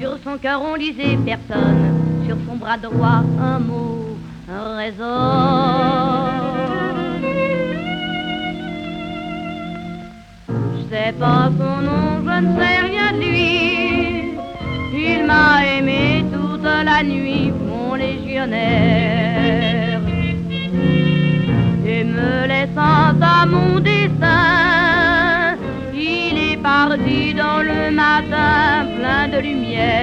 Sur son cœur on lisait personne, sur son bras droit un mot résonne. Je sais pas son nom, je ne sais rien de lui. Il m'a aimé toute la nuit, mon légionnaire. Et me laissant à mon destin, il est parti dans le matin plein de lumière.